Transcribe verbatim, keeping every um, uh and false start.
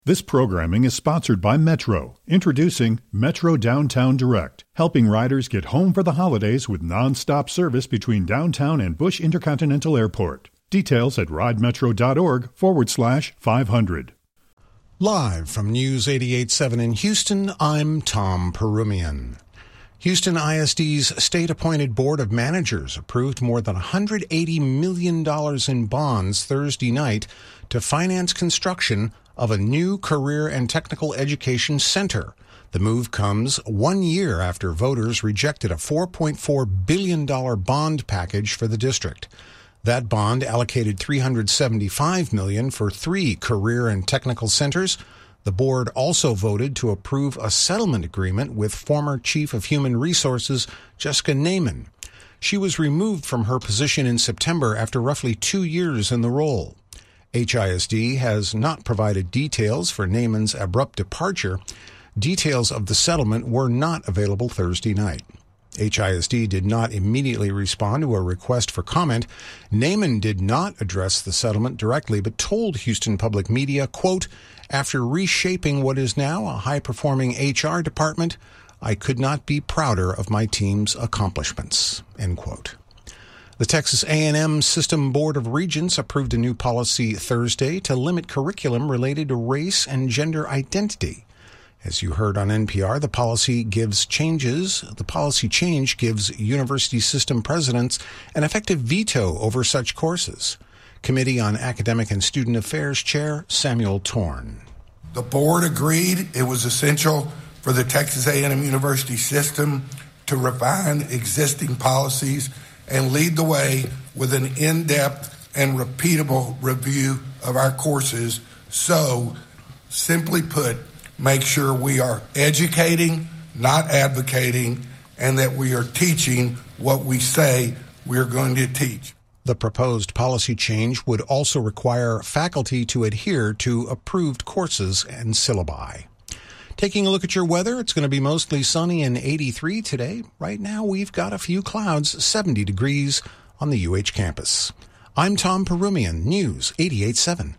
This programming is sponsored by Metro, introducing Metro Downtown Direct, helping riders get home for the holidays with non-stop service between downtown and Bush Intercontinental Airport. Details at ridemetro.org forward slash 500. Live from News eighty-eight point seven in Houston, I'm Tom Perumian. Houston I S D's state-appointed Board of Managers approved more than one hundred eighty million dollars in bonds Thursday night to finance construction of a new career and technical education center. The move comes one year after voters rejected a four point four billion dollars bond package for the district. That bond allocated three hundred seventy-five million dollars for three career and technical centers. The board also voted to approve a settlement agreement with former Chief of Human Resources Jessica Naiman. She was removed from her position in September after roughly two years in the role. H I S D has not provided details for Naiman's abrupt departure. Details of the settlement were not available Thursday night. H I S D did not immediately respond to a request for comment. Naiman did not address the settlement directly, but told Houston Public Media, quote, "After reshaping what is now a high-performing H R department, I could not be prouder of my team's accomplishments," end quote. The Texas A and M System Board of Regents approved a new policy Thursday to limit curriculum related to race and gender identity. As you heard on N P R, the policy gives changes. The policy change gives university system presidents an effective veto over such courses. Committee on Academic and Student Affairs Chair Samuel Torn. The board agreed it was essential for the Texas A and M University system to refine existing policies and lead the way with an in-depth and repeatable review of our courses. So, simply put, make sure we are educating, not advocating, and that we are teaching what we say we're going to teach. The proposed policy change would also require faculty to adhere to approved courses and syllabi. Taking a look at your weather, it's going to be mostly sunny and eighty-three today. Right now, we've got a few clouds, seventy degrees on the U H campus. I'm Tom Perumian, News eighty-eight point seven.